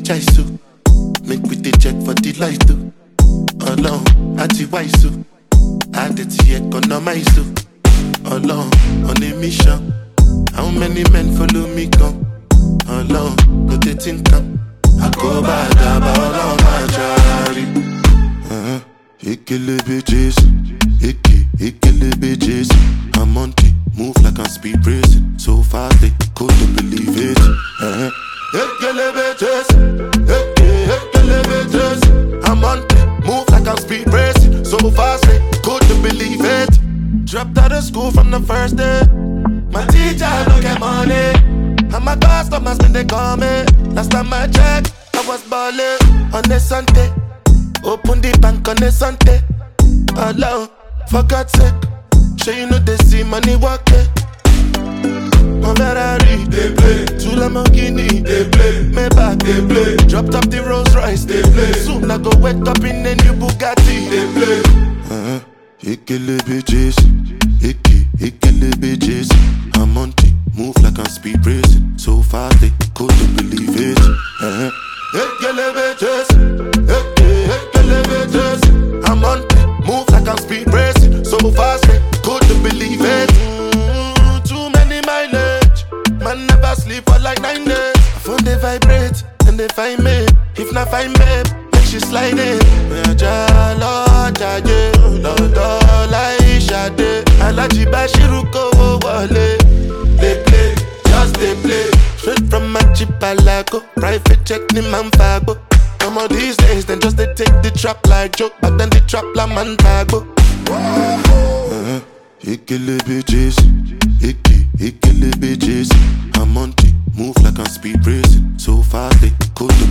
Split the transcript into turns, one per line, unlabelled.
choice to make we the check for the light too. Alone, at the wise too. I did the economize too. Alone, on a mission. How many men follow me come? Alone, go the thing come. I go by the ball on my charity. Ikele bitches, ikele bitches. I'm on it, move like I'm speed racing. So fast they couldn't believe it. Ikele bitches, ikele bitches. I'm on it, move like I'm speed racing. So fast they couldn't believe it. Dropped out of school from the first day. My teacher don't get money, and my customers when they call me. Last time I checked, I was balling on a Sunday. Open the bank on a Sunday. Alone, for God's sake. Sure you know they see money walking. My Ferrari, they play. Two Lamborghini, they play. Maybach, they play. Dropped up the Rolls Royce, they play. Soon I go wake up in a new Bugatti, they play. Ikele bitches, ikele bitches. I'm on it, move like I'm speed racing. So fast they couldn't believe it. Ikele bitches, ikele bitches. I'm on it, move like I'm speed racing. So fast they couldn't believe it. Too many mileage, man never sleep for like 9 days. I phone they vibrate and they find me. If not find me, make she slide in. Alaji Bashiru ko wale. They play, just they play. Straight from Machipalago, private check ni manfago. Some of these days, then just they take the trap like joke, but then the trap la manfago. Ikele bitches, ikele bitches. I'm on it, move like I'm speed racing. So fast they couldn't